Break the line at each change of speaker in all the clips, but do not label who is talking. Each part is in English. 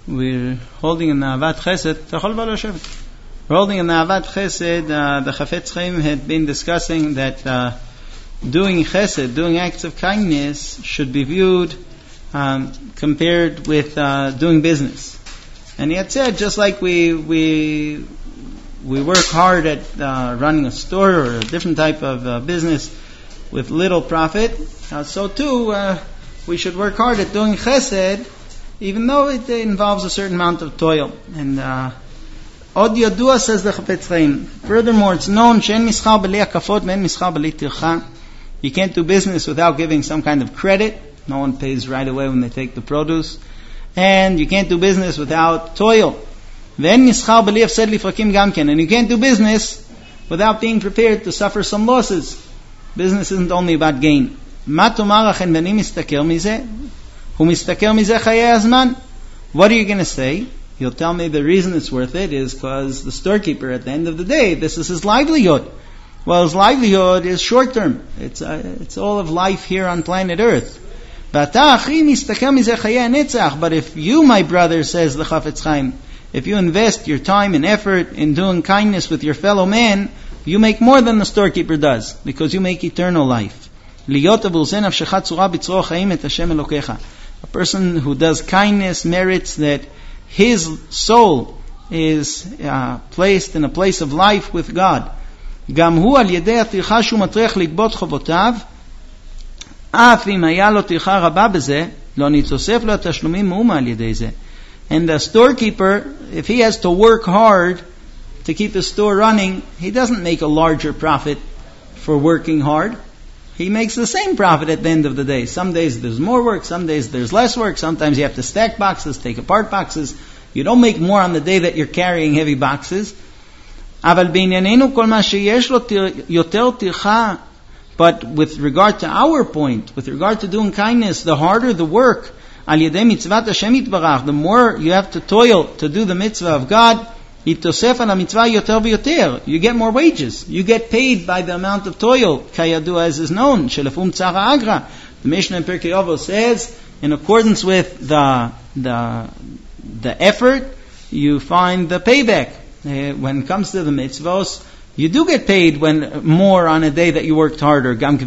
we're holding in Ahavat Chesed. We're holding in Ahavat Chesed. The Chafetz Chaim had been discussing that doing Chesed, doing acts of kindness, should be viewed compared with doing business. And he had said, just like we work hard at running a store or a different type of business with little profit, so too we should work hard at doing Chesed, even though it involves a certain amount of toil. And Od Yadua, says the Chafetz Chaim, furthermore, it's known she'en mischar b'li akafot ve'en mischar b'li tircha. You can't do business without giving some kind of credit. No one pays right away when they take the produce. And you can't do business without toil. Ve'en mischar b'li afsed lifrakim gamken. And you can't do business without being prepared to suffer some losses. Business isn't only about gain. Ma tomar achen b'ni mistaker mizeh? Hu mistaker mizeh chayei hazman? What are you going to say? You'll tell me the reason it's worth it is because the storekeeper, at the end of the day, this is his livelihood. Well, his livelihood is short term. It's all of life here on planet Earth. But if you, my brother, says the Chafetz Chaim, if you invest your time and effort in doing kindness with your fellow man, you make more than the storekeeper does, because you make eternal life. A person who does kindness merits that his soul is placed in a place of life with God. גם הוא על ידי הטרחה שהוא מטריח לגבות חובותיו, אף אם היה לו טרחה רבה בזה, לא נתוסף לו התשלומים מאומה על ידי זה. And the storekeeper, if he has to work hard to keep his store running, he doesn't make a larger profit for working hard. He makes the same profit at the end of the day. Some days there's more work, some days there's less work, sometimes you have to stack boxes, take apart boxes. You don't make more on the day that you're carrying heavy boxes. But with regard to our point, with regard to doing kindness, the harder the work, the more you have to toil to do the mitzvah of God, you get more wages. You get paid by the amount of toil, kayadu, as is known. The Mishnah in Pirkei Avos says, in accordance with the effort, you find the payback. When it comes to the mitzvos, you do get paid when more on a day that you worked harder. And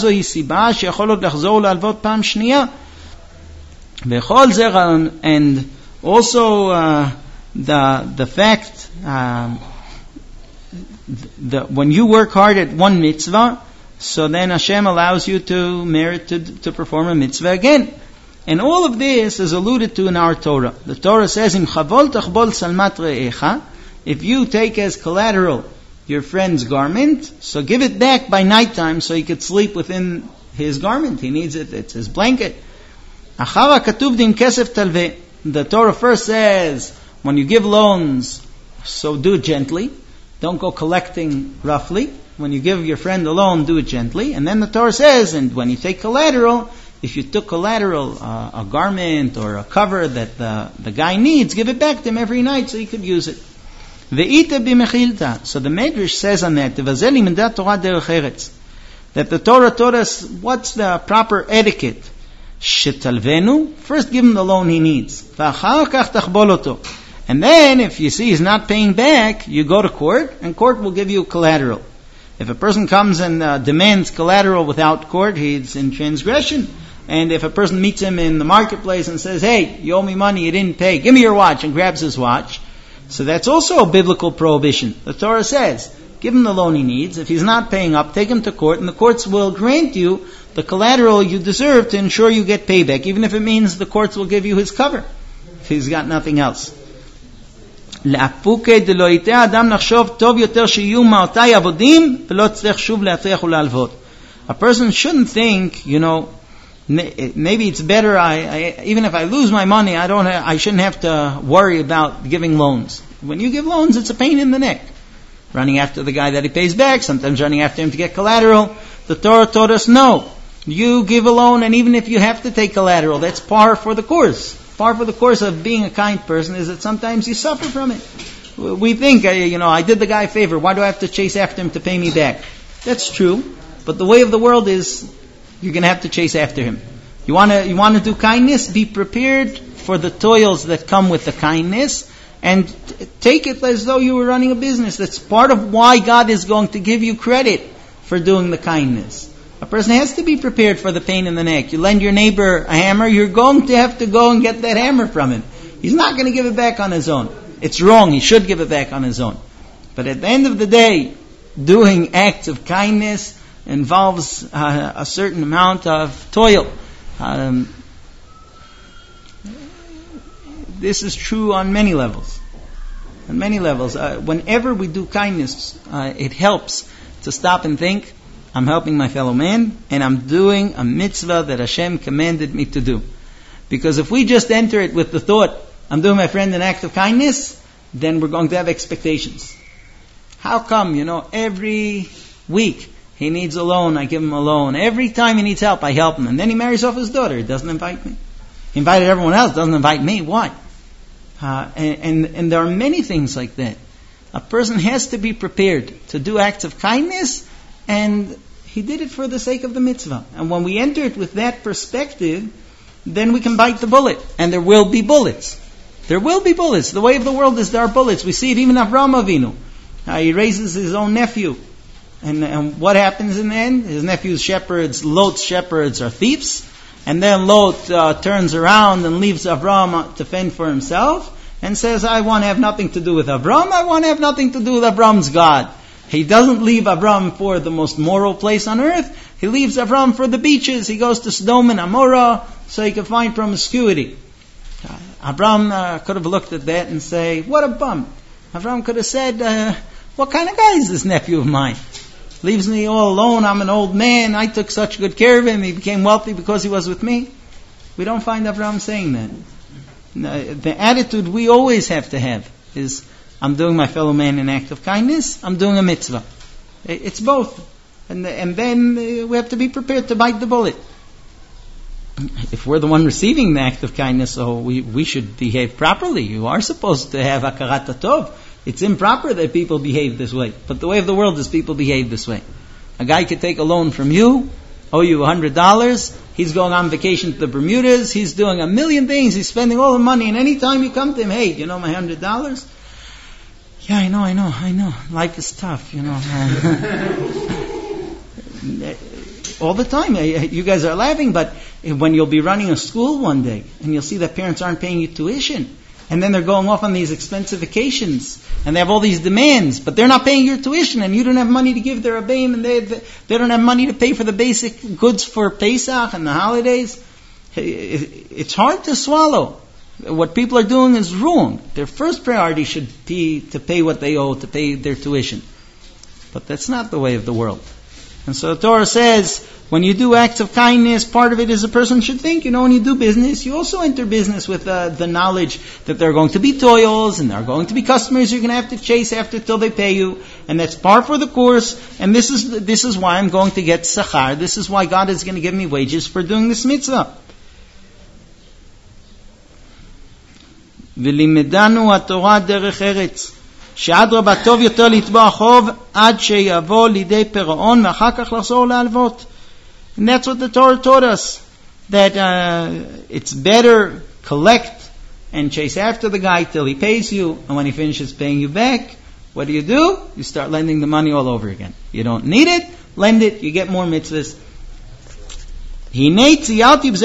also the fact that when you work hard at one mitzvah, so then Hashem allows you to merit to perform a mitzvah again. And all of this is alluded to in our Torah. The Torah says, "Im chavol tachbol salmat re'echa." If you take as collateral your friend's garment, so give it back by nighttime so he could sleep within his garment. He needs it. It's his blanket. Achara katuv dim kesef talveh. The Torah first says, when you give loans, so do it gently. Don't go collecting roughly. When you give your friend a loan, do it gently. And then the Torah says, and when you take collateral, if you took collateral, a garment or a cover that the guy needs, give it back to him every night so he could use it. So the Medrash says on that, that the Torah taught us what's the proper etiquette. First give him the loan he needs. And then if you see he's not paying back, you go to court, and court will give you collateral. If a person comes and demands collateral without court, he's in transgression. And if a person meets him in the marketplace and says, "Hey, you owe me money, you didn't pay, give me your watch," and grabs his watch, so that's also a biblical prohibition. The Torah says, give him the loan he needs. If he's not paying up, take him to court, and the courts will grant you the collateral you deserve to ensure you get payback, even if it means the courts will give you his cover, if he's got nothing else. A person shouldn't think, maybe it's better, even if I lose my money, I shouldn't have to worry about giving loans. When you give loans, it's a pain in the neck. Running after the guy that he pays back, sometimes running after him to get collateral. The Torah taught us, no. You give a loan, and even if you have to take collateral, that's par for the course. Par for the course of being a kind person is that sometimes you suffer from it. We think, I did the guy a favor, why do I have to chase after him to pay me back? That's true, but the way of the world is, you're going to have to chase after him. You want to do kindness? Be prepared for the toils that come with the kindness, and take it as though you were running a business. That's part of why God is going to give you credit for doing the kindness. A person has to be prepared for the pain in the neck. You lend your neighbor a hammer, you're going to have to go and get that hammer from him. He's not going to give it back on his own. It's wrong. He should give it back on his own. But at the end of the day, doing acts of kindness involves a certain amount of toil. This is true on many levels. On many levels. Whenever we do kindness, it helps to stop and think, I'm helping my fellow man, and I'm doing a mitzvah that Hashem commanded me to do. Because if we just enter it with the thought, I'm doing my friend an act of kindness, then we're going to have expectations. How come, every week he needs a loan, I give him a loan. Every time he needs help, I help him. And then he marries off his daughter, he doesn't invite me. He invited everyone else, doesn't invite me. Why? And there are many things like that. A person has to be prepared to do acts of kindness, and he did it for the sake of the mitzvah. And when we enter it with that perspective, then we can bite the bullet. And there will be bullets. There will be bullets. The way of the world is there are bullets. We see it even Avraham Avinu. He raises his own nephew. And what happens in the end? His nephew's shepherds, Lot's shepherds, are thieves. And then Lot turns around and leaves Avram to fend for himself and says, I want to have nothing to do with Avram. I want to have nothing to do with Avram's God. He doesn't leave Avram for the most moral place on earth. He leaves Avram for the beaches. He goes to Sodom and Amorah so he can find promiscuity. Avram could have looked at that and say, what a bum. Avram could have said, what kind of guy is this nephew of mine? Leaves me all alone. I'm an old man. I took such good care of him. He became wealthy because he was with me. We don't find Avram saying that. The attitude we always have to have is, I'm doing my fellow man an act of kindness. I'm doing a mitzvah. It's both. And then we have to be prepared to bite the bullet. If we're the one receiving the act of kindness, so we should behave properly. You are supposed to have hakarat tov. It's improper that people behave this way. But the way of the world is people behave this way. A guy could take a loan from you, owe you $100. He's going on vacation to the Bermudas. He's doing a million things. He's spending all the money. And any time you come to him, hey, you know my $100? Yeah, I know. Life is tough, all the time. You guys are laughing, but when you'll be running a school one day and you'll see that parents aren't paying you tuition, and then they're going off on these expensive vacations, and they have all these demands, but they're not paying your tuition, and you don't have money to give their abayim, and they don't have money to pay for the basic goods for Pesach and the holidays. It's hard to swallow. What people are doing is wrong. Their first priority should be to pay what they owe, to pay their tuition. But that's not the way of the world. And so the Torah says, when you do acts of kindness, part of it is a person should think, when you do business, you also enter business with the knowledge that there are going to be toils, and there are going to be customers you're going to have to chase after till they pay you, and that's par for the course, and this is why I'm going to get sachar, this is why God is going to give me wages for doing this mitzvah. ולימדנו התורה דרך ארץ, שאדרבה טוב יותר לתבוע חוב עד שיבוא לידי פירעון ואחר כך לחזור להלוות. And that's what the Torah taught us, that it's better collect and chase after the guy till he pays you, and when he finishes paying you back, what do? You start lending the money all over again. You don't need it, lend it, you get more mitzvahs. And now the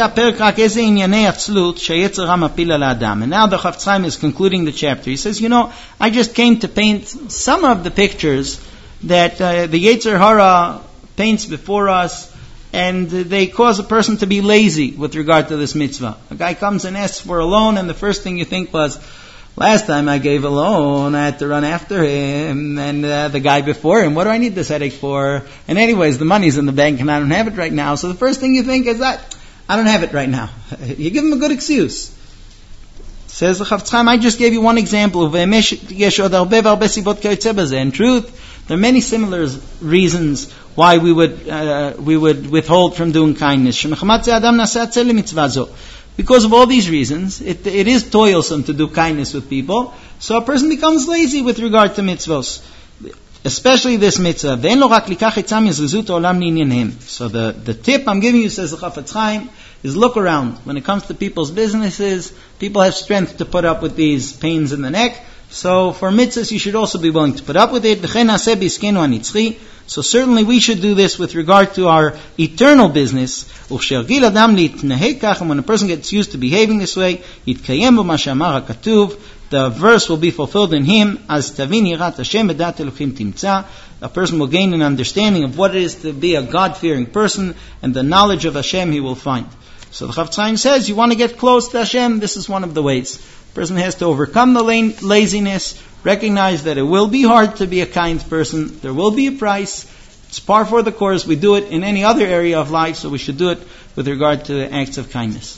Chafetz Chaim is concluding the chapter. He says, I just came to paint some of the pictures that the Yetzer Hara paints before us, and they cause a person to be lazy with regard to this mitzvah. A guy comes and asks for a loan, and the first thing you think was, last time I gave a loan, I had to run after him, and the guy before him, what do I need this headache for? And anyways, the money's in the bank and I don't have it right now. So the first thing you think is that, I don't have it right now. You give him a good excuse. Says the Chafetz Chaim, I just gave you one example. In truth, there are many similar reasons why we would withhold from doing kindness. Because of all these reasons, it is toilsome to do kindness with people, so a person becomes lazy with regard to mitzvos, especially this mitzvah. So the tip I'm giving you, says the Chafetz Chaim, is look around. When it comes to people's businesses, people have strength to put up with these pains in the neck. So for mitzvahs, you should also be willing to put up with it. So certainly we should do this with regard to our eternal business. And when a person gets used to behaving this way, the verse will be fulfilled in him. A person will gain an understanding of what it is to be a God-fearing person, and the knowledge of Hashem he will find. So the Chafetz Chaim says, you want to get close to Hashem, this is one of the ways. A person has to overcome the laziness, recognize that it will be hard to be a kind person, there will be a price, it's par for the course. We do it in any other area of life, so we should do it with regard to acts of kindness.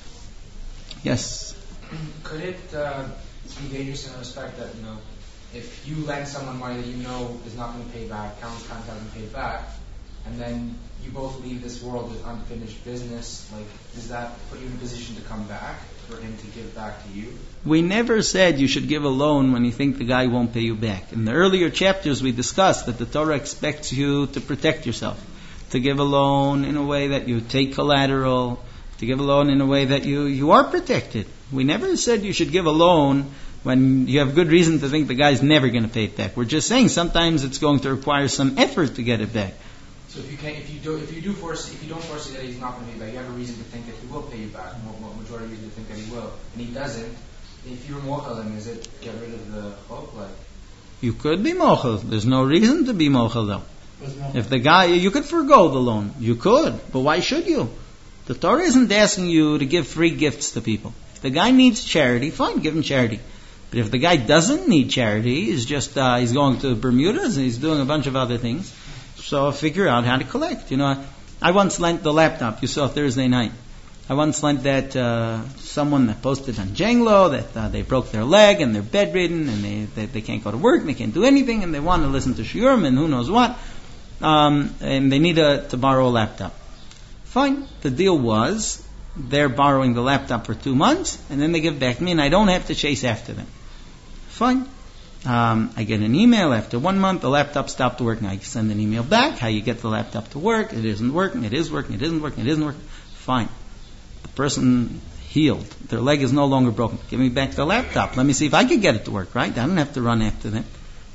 Yes?
Could it be dangerous in the respect that, if you lend someone money that you know is not going to pay back, countless times hasn't paid back, and then you both leave this world with unfinished business, does that put you in a position to come back, for him to give back to you?
We never said you should give a loan when you think the guy won't pay you back. In the earlier chapters we discussed that the Torah expects you to protect yourself, to give a loan in a way that you take collateral, to give a loan in a way that you are protected. We never said you should give a loan when you have good reason to think the guy's never going to pay it back. We're just saying sometimes it's going to require some effort to get it back.
So if you don't foresee that he's not going to pay you back, you have a reason to think that he will pay you back. Majority reason to think that he will, and he doesn't. If you're mochel him, is it get rid of the hope?
You could be mochel. There's no reason to be mochel though. If the guy, you could forgo the loan. You could, but why should you? The Torah isn't asking you to give free gifts to people. If the guy needs charity, fine, give him charity. But if the guy doesn't need charity, he's just he's going to Bermudas and he's doing a bunch of other things. So figure out how to collect. I once lent the laptop. You saw Thursday night. I once lent that someone that posted on Janglo that they broke their leg and they're bedridden and they can't go to work and they can't do anything and they want to listen to shiurim and who knows what. And they need to borrow a laptop. Fine. The deal was they're borrowing the laptop for 2 months and then they give back to me and I don't have to chase after them. Fine. I get an email after 1 month, the laptop stopped working. I send an email back, how you get the laptop to work, it isn't working, it is working, it isn't working, it isn't working. Fine. The person healed. Their leg is no longer broken. Give me back the laptop. Let me see if I can get it to work, right? I don't have to run after them.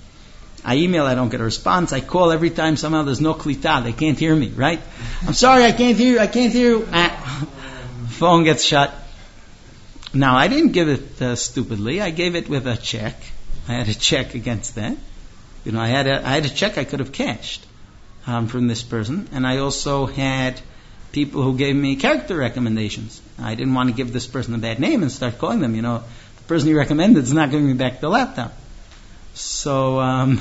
I email, I don't get a response. I call every time somehow there's no klita. They can't hear me, right? I'm sorry, I can't hear you. Phone gets shut. Now, I didn't give it stupidly. I gave it with a check. I had a check against that. I had a check I could have cashed from this person. And I also had people who gave me character recommendations. I didn't want to give this person a bad name and start calling them. The person you recommended is not giving me back the laptop. So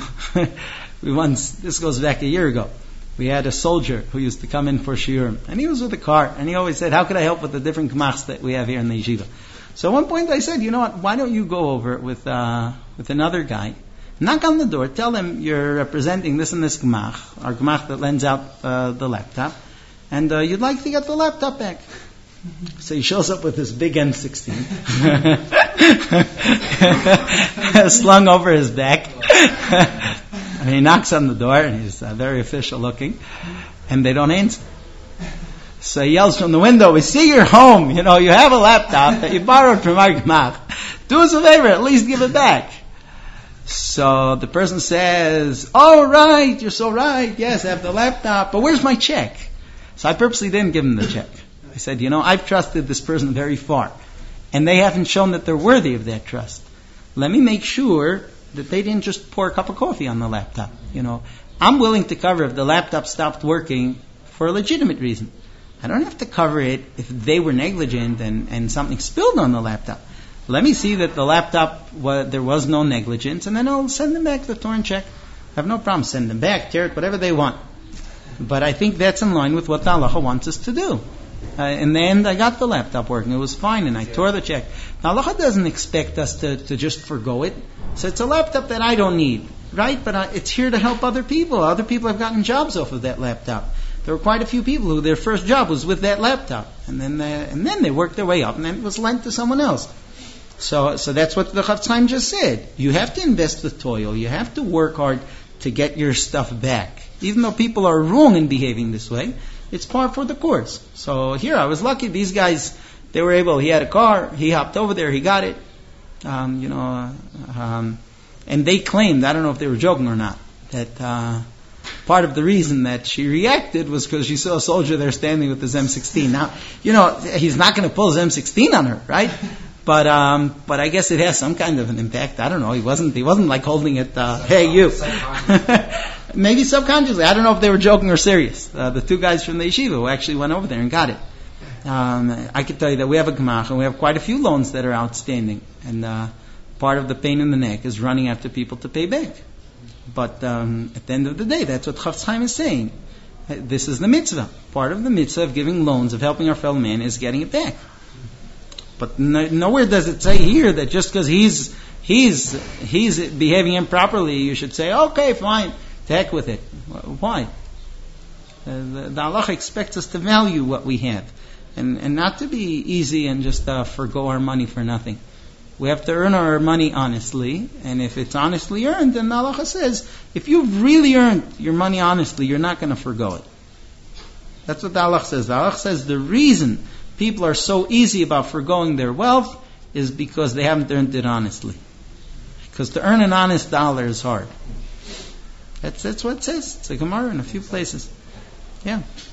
this goes back a year ago. We had a soldier who used to come in for shiurim, and he was with a car, and he always said, how could I help with the different gemachs that we have here in the yeshiva? So at one point I said, why don't you go over with another guy, knock on the door, tell them you're representing this and this gemach, our gemach that lends out the laptop, and you'd like to get the laptop back. So he shows up with this big M16 slung over his back. And he knocks on the door, and he's very official looking, and they don't answer. So he yells from the window, we see you're home, you have a laptop that you borrowed from our gemach. Do us a favor, at least give it back. So the person says, oh right, you're so right, yes, I have the laptop, but where's my check? So I purposely didn't give him the check. I said, I've trusted this person very far, and they haven't shown that they're worthy of that trust. Let me make sure that they didn't just pour a cup of coffee on the laptop. I'm willing to cover if the laptop stopped working for a legitimate reason. I don't have to cover it if they were negligent and something spilled on the laptop. Let me see that the laptop, there was no negligence, and then I'll send them back the torn check. I have no problem. Send them back, tear it, whatever they want. But I think that's in line with what the halacha wants us to do. In the end, I got the laptop working. It was fine, and I tore the check. Now, halacha doesn't expect us to just forgo it. So it's a laptop that I don't need, right? But it's here to help other people. Other people have gotten jobs off of that laptop. There were quite a few people who their first job was with that laptop, and then they worked their way up, and then it was lent to someone else. So that's what the Chafetz Chaim just said. You have to invest with toil. You have to work hard to get your stuff back. Even though people are wrong in behaving this way, It's par for the course. So here, I was lucky. These guys, they were able. He had a car. He hopped over there. He got it. And they claimed, I don't know if they were joking or not, that part of the reason that she reacted was because she saw a soldier there standing with his M16. Now, he's not going to pull his M16 on her, right? But I guess it has some kind of an impact. I don't know. He wasn't like holding it. Hey, you. Maybe subconsciously. I don't know if they were joking or serious. The two guys from the yeshiva who actually went over there and got it. I can tell you that we have a gemach and we have quite a few loans that are outstanding. And part of the pain in the neck is running after people to pay back. But at the end of the day, that's what Chafetz Chaim is saying. This is the mitzvah. Part of the mitzvah of giving loans, of helping our fellow man, is getting it back. But nowhere does it say here that just because he's behaving improperly, you should say, okay, fine, to heck with it. Why? The Allah expects us to value what we have, and not to be easy and just forgo our money for nothing. We have to earn our money honestly, and if it's honestly earned, then Allah says, if you've really earned your money honestly, you're not going to forgo it. That's what Allah says. Allah says the reason people are so easy about forgoing their wealth is because they haven't earned it honestly. Because to earn an honest dollar is hard. That's what it says. It's a Gemara in a few places. Yeah.